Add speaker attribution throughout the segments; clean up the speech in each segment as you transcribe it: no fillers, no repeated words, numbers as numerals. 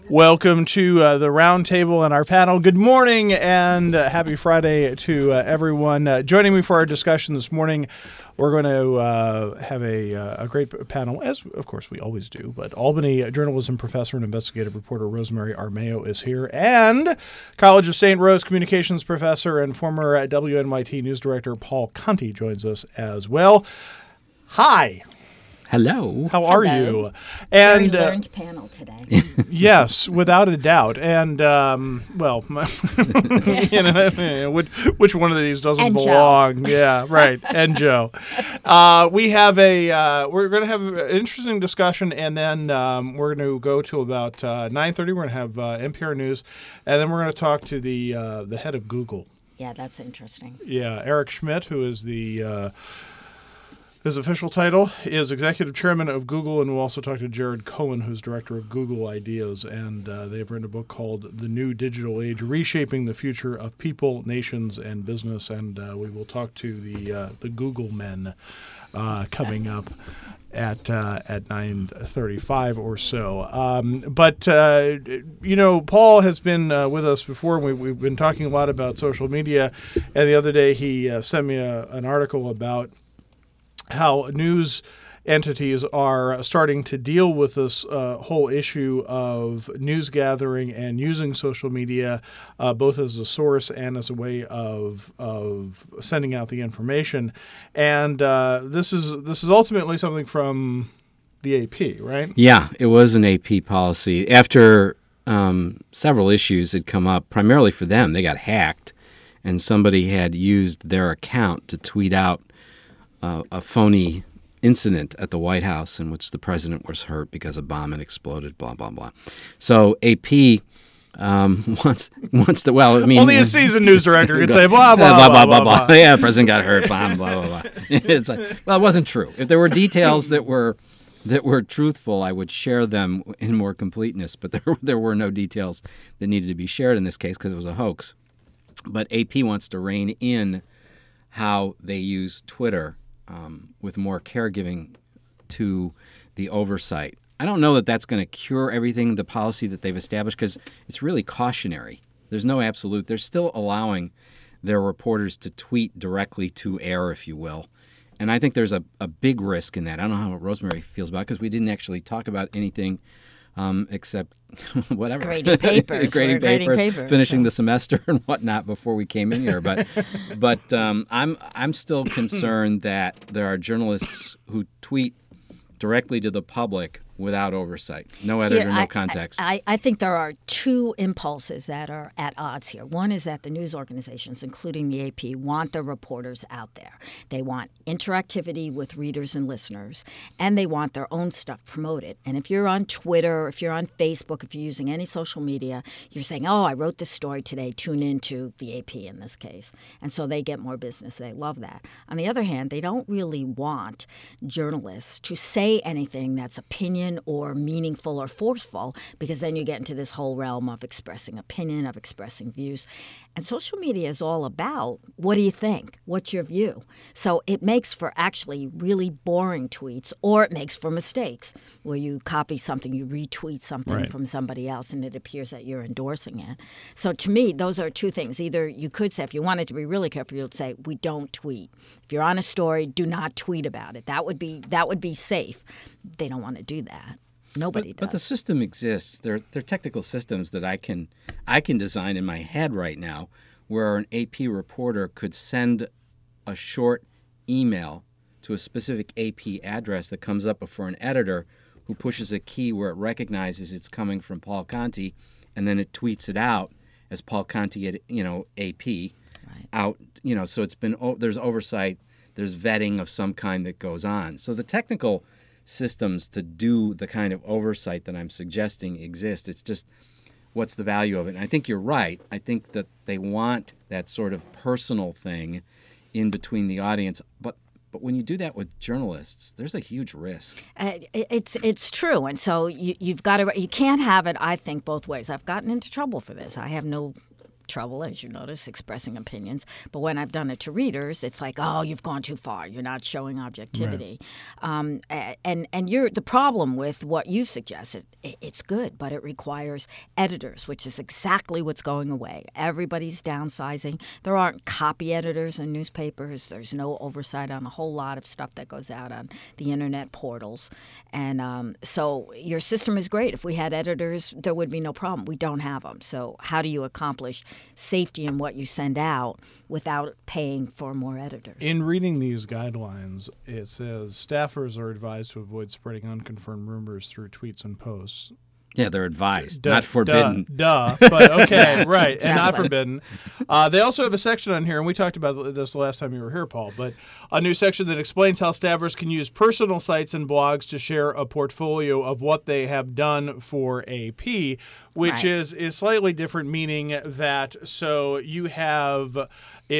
Speaker 1: Welcome to the round table and our panel. Good morning and happy Friday to everyone. Joining me for our discussion this morning, we're going to have a great panel, as of course we always do, but Albany journalism professor and investigative reporter Rosemary Armao is here, and College of St. Rose communications professor and former WNYT news director Paul Conti joins us as well. Hi.
Speaker 2: Hello.
Speaker 1: How are you?
Speaker 3: And very learned panel today.
Speaker 1: Yes, without a doubt. And which one of these doesn't belong?
Speaker 3: Joe.
Speaker 1: Yeah, right. And Joe. We have we're going to have an interesting discussion, and then we're going to go to about 9:30. We're going to have NPR News, and then we're going to talk to the head of Google.
Speaker 3: Yeah, that's interesting.
Speaker 1: Yeah, Eric Schmidt, who is his official title is Executive Chairman of Google, and we'll also talk to Jared Cohen, who's Director of Google Ideas, and they've written a book called The New Digital Age, Reshaping the Future of People, Nations, and Business, and we will talk to the Google men coming up at 9:35 or so. Paul has been with us before, and we've been talking a lot about social media, and the other day he sent me an article about how news entities are starting to deal with this whole issue of news gathering and using social media both as a source and as a way of sending out the information. And this is ultimately something from the AP, right?
Speaker 2: Yeah, it was an AP policy. After several issues had come up, primarily for them, they got hacked, and somebody had used their account to tweet out a phony incident at the White House in which the president was hurt because a bomb had exploded, blah, blah, blah. So AP wants to, well, I mean...
Speaker 1: Only a seasoned news director could say blah, blah, blah, blah, blah, blah.
Speaker 2: Yeah, the president got hurt, blah, blah, blah, blah. It's like, well, it wasn't true. If there were details that were truthful, I would share them in more completeness, but there were no details that needed to be shared in this case because it was a hoax. But AP wants to rein in how they use Twitter with more caregiving to the oversight. I don't know that that's going to cure everything, the policy that they've established, because it's really cautionary. There's no absolute. They're still allowing their reporters to tweet directly to air, if you will. And I think there's a big risk in that. I don't know how Rosemary feels about it, because we didn't actually talk about anything except whatever.
Speaker 3: Grading papers.
Speaker 2: Grading papers, finishing the semester and whatnot before we came in here. But I'm still concerned that there are journalists who tweet directly to the public without oversight. No editor, no context.
Speaker 3: I think there are two impulses that are at odds here. One is that the news organizations, including the AP, want their reporters out there. They want interactivity with readers and listeners, and they want their own stuff promoted. And if you're on Twitter, if you're on Facebook, if you're using any social media, you're saying, oh, I wrote this story today, tune into the AP in this case. And so they get more business. They love that. On the other hand, they don't really want journalists to say anything that's opinion or meaningful or forceful, because then you get into this whole realm of expressing opinion, of expressing views. And social media is all about, what do you think? What's your view? So it makes for actually really boring tweets, or it makes for mistakes where you copy something, you retweet something from somebody else, and it appears that you're endorsing it. So to me, those are two things. Either you could say, if you wanted to be really careful, you'd say, we don't tweet. If you're on a story, do not tweet about it. That would be safe. They don't want to do that. Nobody does.
Speaker 2: But the system exists. There are technical systems that I can design in my head right now, where an AP reporter could send a short email to a specific AP address that comes up before an editor, who pushes a key where it recognizes it's coming from Paul Conti, and then it tweets it out as Paul Conti at AP out. So there's oversight, there's vetting of some kind that goes on. So the technical systems to do the kind of oversight that I'm suggesting exist. It's just, what's the value of it? And I think you're right. I think that they want that sort of personal thing in between the audience. But when you do that with journalists, there's a huge risk.
Speaker 3: It's true. And so you've got to, you can't have it, I think, both ways. I've gotten into trouble for this. I have no trouble, as you notice, expressing opinions. But when I've done it to readers, it's like, oh, you've gone too far. You're not showing objectivity. Right. And you're the problem with what you suggested. It's good, but it requires editors, which is exactly what's going away. Everybody's downsizing. There aren't copy editors in newspapers. There's no oversight on a whole lot of stuff that goes out on the internet portals. And so your system is great. If we had editors, there would be no problem. We don't have them. So how do you accomplish safety in what you send out without paying for more editors?
Speaker 1: In reading these guidelines, it says staffers are advised to avoid spreading unconfirmed rumors through tweets and posts.
Speaker 2: Yeah, they're advised, not forbidden.
Speaker 1: But okay, right, exactly. And not forbidden. They also have a section on here, and we talked about this the last time you were here, Paul, but a new section that explains how staffers can use personal sites and blogs to share a portfolio of what they have done for AP, which
Speaker 3: right.
Speaker 1: is slightly different, meaning that so you have,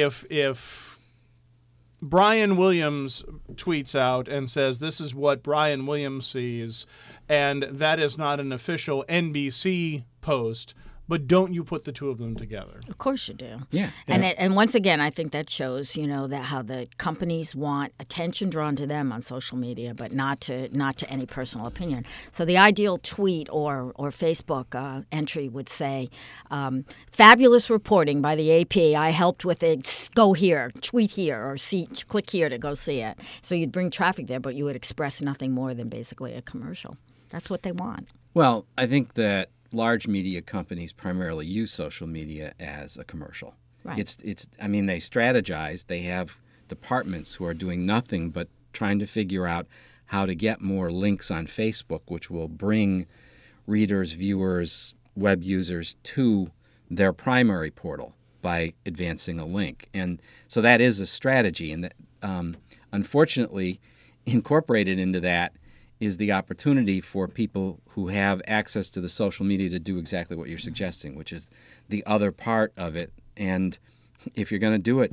Speaker 1: if Brian Williams tweets out and says, this is what Brian Williams sees, and that is not an official NBC post, but don't you put the two of them together?
Speaker 3: Of course you do.
Speaker 2: Yeah.
Speaker 3: And once again, I think that shows, that how the companies want attention drawn to them on social media, but not to any personal opinion. So the ideal tweet or Facebook entry would say, fabulous reporting by the AP. I helped with it. Go here, tweet here, or click here to go see it. So you'd bring traffic there, but you would express nothing more than basically a commercial. That's what they want.
Speaker 2: Well, I think that large media companies primarily use social media as a commercial.
Speaker 3: Right.
Speaker 2: It's. I mean, they strategize. They have departments who are doing nothing but trying to figure out how to get more links on Facebook, which will bring readers, viewers, web users to their primary portal by advancing a link. And so that is a strategy. And that, unfortunately, incorporated into that is the opportunity for people who have access to the social media to do exactly what you're suggesting, which is the other part of it. And if you're going to do it,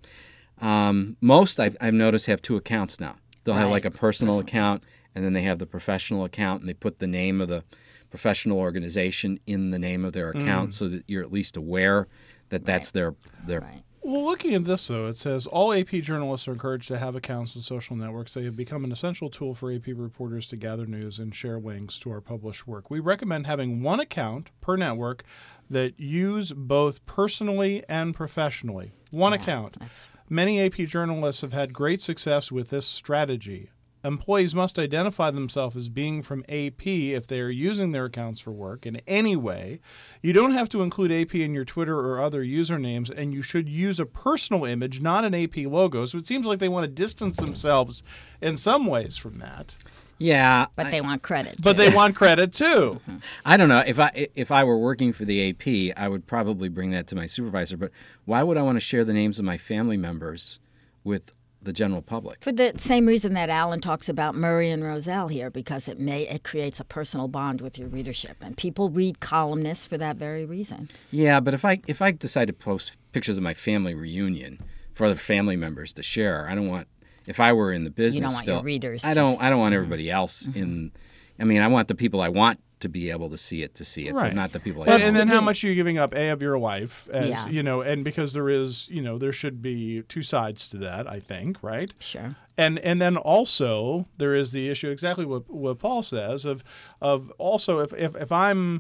Speaker 2: most I've noticed have two accounts now. They'll have like a personal account, and then they have the professional account, and they put the name of the professional organization in the name of their account so that you're at least aware that that's their
Speaker 3: Right.
Speaker 1: Well, looking at this, though, it says all AP journalists are encouraged to have accounts in social networks. They have become an essential tool for AP reporters to gather news and share links to our published work. We recommend having one account per network that use both personally and professionally. One account. Many AP journalists have had great success with this strategy. Employees must identify themselves as being from AP if they are using their accounts for work in any way. You don't have to include AP in your Twitter or other usernames, and you should use a personal image, not an AP logo. So it seems like they want to distance themselves in some ways from that.
Speaker 2: Yeah,
Speaker 3: But they want credit.
Speaker 1: But they want credit too.
Speaker 2: I don't know. If I were working for the AP, I would probably bring that to my supervisor. But why would I want to share the names of my family members with the general public?
Speaker 3: For the same reason that Alan talks about Murray and Roselle here, because it creates a personal bond with your readership, and people read columnists for that very reason.
Speaker 2: Yeah, but if I decide to post pictures of my family reunion for other family members to share, I don't want. If I were in the business,
Speaker 3: you don't want
Speaker 2: still,
Speaker 3: your readers.
Speaker 2: I don't want everybody else in. I mean, I want the people I want to be able to see it,
Speaker 1: right.
Speaker 2: But not the people I
Speaker 1: And,
Speaker 2: don't.
Speaker 1: and then how much are you giving up, of your life, as
Speaker 3: Yeah.
Speaker 1: and because there is, there should be two sides to that, I think, right?
Speaker 3: Sure.
Speaker 1: And then also there is the issue, exactly what Paul says, of also if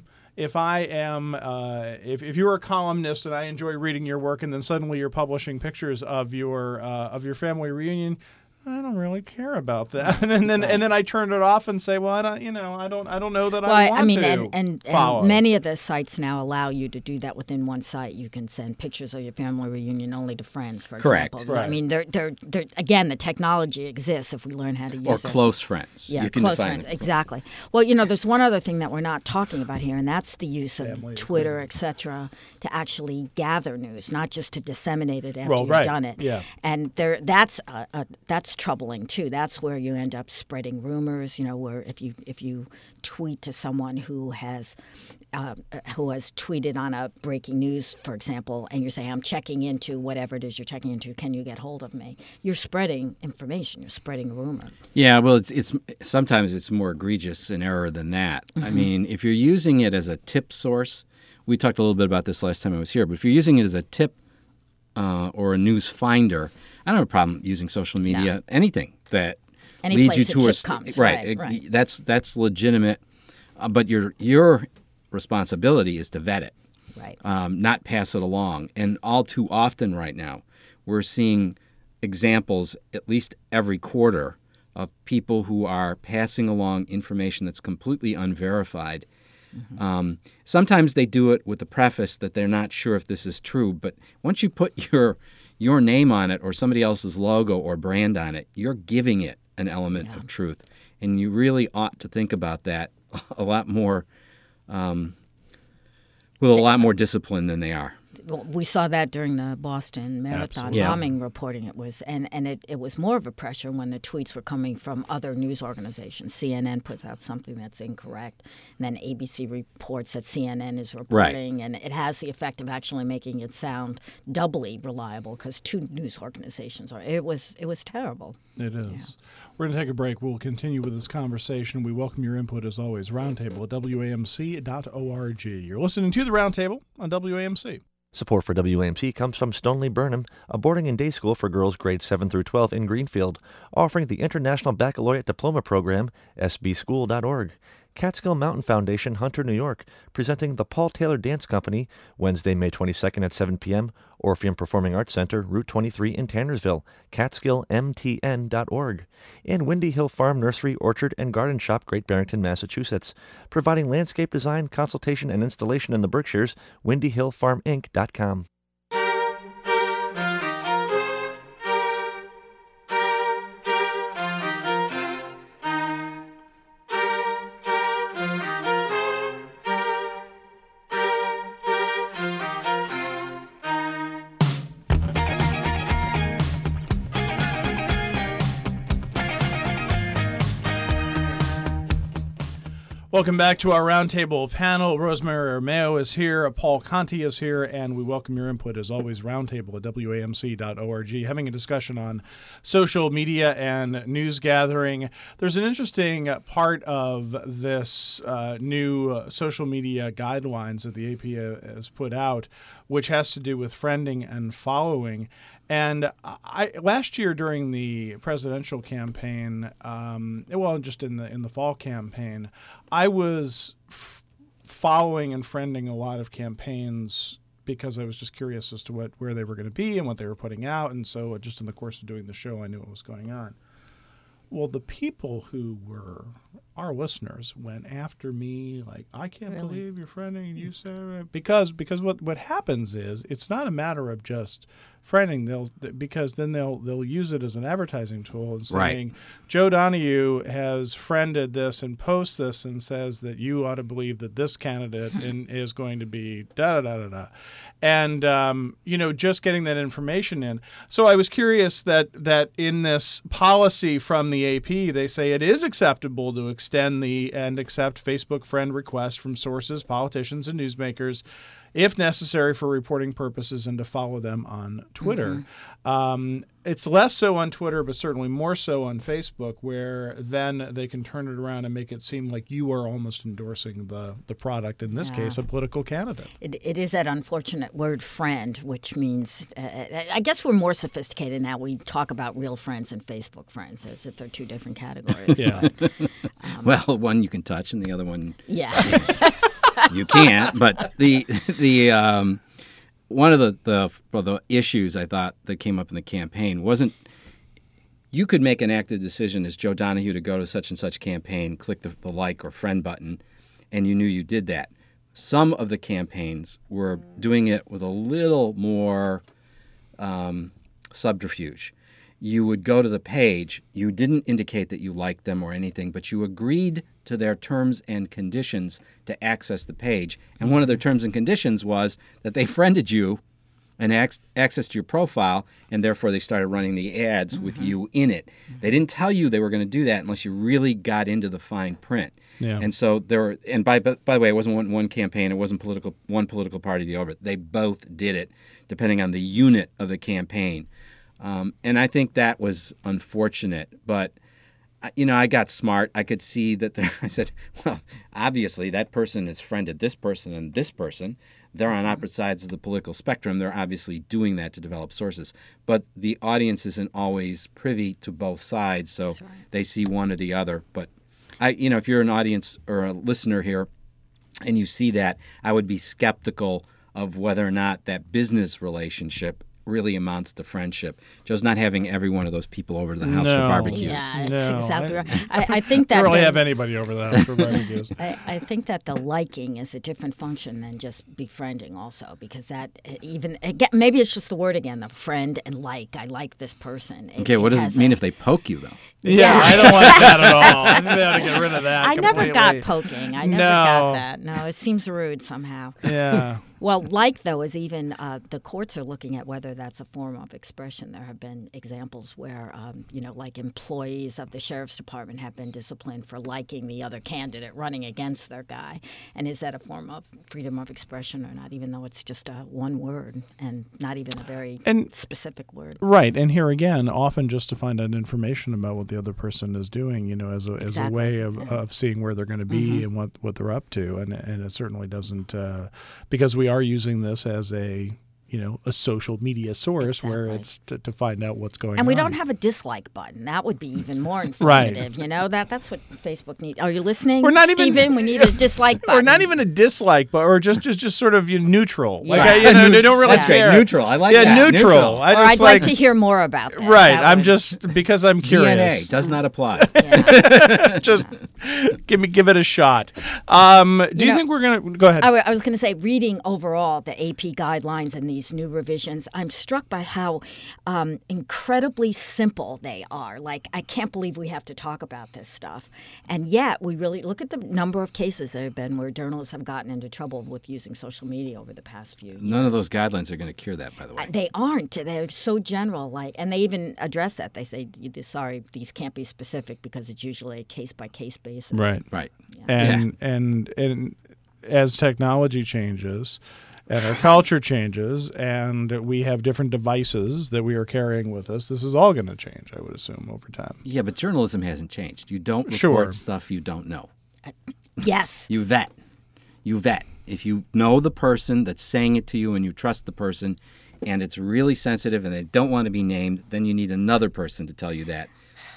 Speaker 1: you're a columnist and I enjoy reading your work, and then suddenly you're publishing pictures of your family reunion, I don't really care about that. And then I turn it off and say, well, I don't know that I want to
Speaker 3: and
Speaker 1: follow.
Speaker 3: many of the sites now allow you to do that within one site. You can send pictures of your family reunion only to friends, for
Speaker 2: Correct.
Speaker 3: example.
Speaker 1: Right.
Speaker 3: I mean, they're again, the technology exists if we learn how to use
Speaker 2: or
Speaker 3: it.
Speaker 2: close friends.
Speaker 3: Yeah,
Speaker 2: You can
Speaker 3: close
Speaker 2: define
Speaker 3: friends.
Speaker 2: it.
Speaker 3: Exactly. Well, there's one other thing that we're not talking about here, and that's the use of
Speaker 1: Family
Speaker 3: Twitter, etc., to actually gather news, not just to disseminate it after
Speaker 1: Well,
Speaker 3: you've
Speaker 1: right.
Speaker 3: done it.
Speaker 1: Yeah.
Speaker 3: And that's troubling too. That's where you end up spreading rumors. Where if you tweet to someone who has tweeted on a breaking news, for example, and you're saying, I'm checking into whatever it is you're checking into, can you get hold of me? You're spreading information. You're spreading rumor.
Speaker 2: Yeah, well, it's sometimes it's more egregious an error than that. I mean, if you're using it as a tip source, we talked a little bit about this last time I was here, but if you're using it as a tip or a news finder, I don't have a problem using social media, anything that leads you to
Speaker 3: right.
Speaker 2: That's legitimate, but your responsibility is to vet it,
Speaker 3: right?
Speaker 2: Not pass it along. And all too often right now, we're seeing examples at least every quarter of people who are passing along information that's completely unverified. Sometimes they do it with the preface that they're not sure if this is true, but once you put your name on it or somebody else's logo or brand on it, you're giving it an element of truth. And you really ought to think about that a lot more, with a lot more discipline than they are.
Speaker 3: Well, we saw that during the Boston Marathon bombing reporting. It was it was more of a pressure when the tweets were coming from other news organizations. CNN puts out something that's incorrect, and then ABC reports that CNN is reporting, and it has the effect of actually making it sound doubly reliable because two news organizations are. It was terrible.
Speaker 1: It is. Yeah. We're going to take a break. We'll continue with this conversation. We welcome your input as always. Roundtable at WAMC.org. You're listening to the Roundtable on WAMC.
Speaker 4: Support for WAMC comes from Stoneleigh Burnham, a boarding and day school for girls grades 7 through 12 in Greenfield, offering the International Baccalaureate Diploma Program, sbschool.org. Catskill Mountain Foundation, Hunter, New York, presenting the Paul Taylor Dance Company, Wednesday, May 22nd at 7 p.m., Orpheum Performing Arts Center, Route 23 in Tannersville, catskillmtn.org. And Windy Hill Farm Nursery, Orchard, and Garden Shop, Great Barrington, Massachusetts, providing landscape design, consultation, and installation in the Berkshires, windyhillfarminc.com.
Speaker 1: Welcome back to our roundtable panel. Rosemary Armao is here, Paul Conti is here, and we welcome your input as always. Roundtable at WAMC.org, having a discussion on social media and news gathering. There's an interesting part of this new social media guidelines that the AP has put out, which has to do with friending and following. And last year during the presidential campaign, just in the fall campaign, I was following and friending a lot of campaigns because I was just curious as to where they were going to be and what they were putting out. And so just in the course of doing the show, I knew what was going on. Well, the people who were our listeners went after me like, I can't believe you're friending and you said, because what happens is it's not a matter of just friending, because then they'll use it as an advertising tool and saying, Joe Donahue has friended this and posts this and says that you ought to believe that this candidate is going to be da-da-da-da-da. And, just getting that information in. So I was curious that in this policy from the AP, they say it is acceptable to extend and accept Facebook friend requests from sources, politicians, and newsmakers if necessary for reporting purposes and to follow them on Twitter. It's less so on Twitter, but certainly more so on Facebook, where then they can turn it around and make it seem like you are almost endorsing the product, in this case, a political candidate.
Speaker 3: It is that unfortunate word friend, which means, I guess we're more sophisticated now. We talk about real friends and Facebook friends as if they're two different categories.
Speaker 1: Yeah.
Speaker 2: Well, one you can touch and the other one you can't. But the one of the issues I thought that came up in the campaign wasn't you could make an active decision as Joe Donahue to go to such and such campaign, click the like or friend button, and you knew you did that. Some of the campaigns were doing it with a little more subterfuge. You would go to the page, you didn't indicate that you liked them or anything, but you agreed to their terms and conditions to access the page. And one of their terms and conditions was that they friended you and access to your profile, and therefore they started running the ads with you in it. They didn't tell you they were going to do that unless you really got into the fine print.
Speaker 1: Yeah.
Speaker 2: And so there were, and by the way, it wasn't one campaign, it wasn't one political party the over. They both did it, depending on the unit of the campaign. And I think that was unfortunate, but I got smart. I could see that I said, well, obviously that person has friended this person and this person. They're on opposite sides of the political spectrum. They're obviously doing that to develop sources. But the audience isn't always privy to both sides, so they see one or the other. But if you're an audience or a listener here and you see that, I would be skeptical of whether or not that business relationship really amounts to friendship. Joe's not having every one of those people over to the house for barbecues.
Speaker 3: Yeah, that's exactly right. I think that
Speaker 1: don't really have anybody over the house for barbecues.
Speaker 3: I think that the liking is a different function than just befriending also, because that again, maybe it's just the word again, the friend and like. I like this person.
Speaker 2: What does it mean if they poke you, though?
Speaker 1: Yeah, I don't want that at all. I think they ought to get rid of that completely.
Speaker 3: Never got poking. I never got that. No, it seems rude somehow.
Speaker 1: Yeah.
Speaker 3: Well, like, though, is even the courts are looking at whether that's a form of expression. There have been examples where, like employees of the sheriff's department have been disciplined for liking the other candidate running against their guy. And is that a form of freedom of expression or not, even though it's just one word and not even a very specific word?
Speaker 1: Right. And here again, often just to find out information about what the other person is doing, as a way of seeing where they're going to be and what they're up to. And it certainly doesn't, because we are using this as a social media source where it's to find out what's going on.
Speaker 3: And we don't have a dislike button. That would be even more informative. Right. That's what Facebook needs. Are you listening, Stephen? We need a dislike button.
Speaker 1: Or not even a dislike, but or just sort of neutral.
Speaker 3: Yeah.
Speaker 1: Like they don't really care.
Speaker 2: Great. Neutral. I like that.
Speaker 1: Yeah, neutral.
Speaker 3: I'd like to hear more about that.
Speaker 1: Right. I'm just because I'm curious.
Speaker 2: DNA does not apply.
Speaker 1: Just give it a shot. Do you think we're gonna go ahead?
Speaker 3: I was going to say, reading overall the AP guidelines and these new revisions, I'm struck by how incredibly simple they are. Like, I can't believe we have to talk about this stuff. And yet, we really look at the number of cases there have been where journalists have gotten into trouble with using social media over the past few years.
Speaker 2: None of those guidelines are going to cure that, by the way.
Speaker 3: They aren't. They're so general. And they even address that. They say, sorry, these can't be specific because it's usually a case-by-case basis.
Speaker 1: Right.
Speaker 3: Yeah.
Speaker 1: And as technology changes and our culture changes and we have different devices that we are carrying with us, this is all going to change, I would assume, over time.
Speaker 2: Yeah, but journalism hasn't changed. You don't report stuff you don't know.
Speaker 3: Yes.
Speaker 2: You vet. If you know the person that's saying it to you and you trust the person and it's really sensitive and they don't want to be named, then you need another person to tell you that.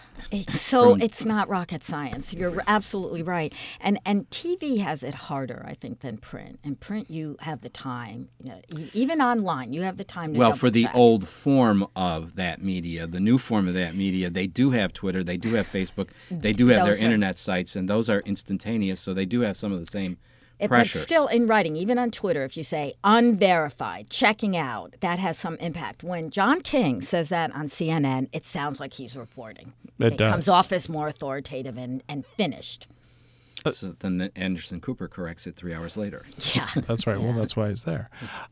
Speaker 3: It's not rocket science. You're absolutely right. And TV has it harder, I think, than print. In print, you have the time. Even online, you have the time to
Speaker 2: Well, for the
Speaker 3: double-check.
Speaker 2: old form of that media, the new form of that media, they do have Twitter, they do have Facebook, they do have their internet sites, and those are instantaneous, so they do have some of the same pressures.
Speaker 3: But still, in writing, even on Twitter, if you say unverified, checking out, that has some impact. When John King says that on CNN, it sounds like he's reporting. It
Speaker 1: does.
Speaker 3: Comes off as more authoritative and finished.
Speaker 2: So then Anderson Cooper corrects it 3 hours later.
Speaker 3: Yeah.
Speaker 1: That's right. Well, that's why he's there.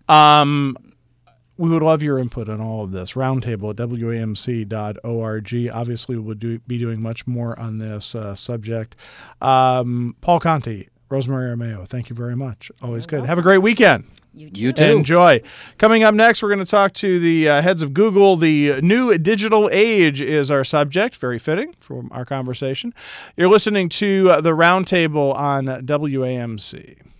Speaker 1: We would love your input on all of this. Roundtable at WAMC.org. Obviously, we'll be doing much more on this subject. Paul Conti, Rosemary Armao, thank you very much. Always good. Have a great weekend.
Speaker 3: You
Speaker 2: too.
Speaker 1: Enjoy. Coming up next, we're going to talk to the heads of Google. The new digital age is our subject. Very fitting for our conversation. You're listening to the Roundtable on WAMC.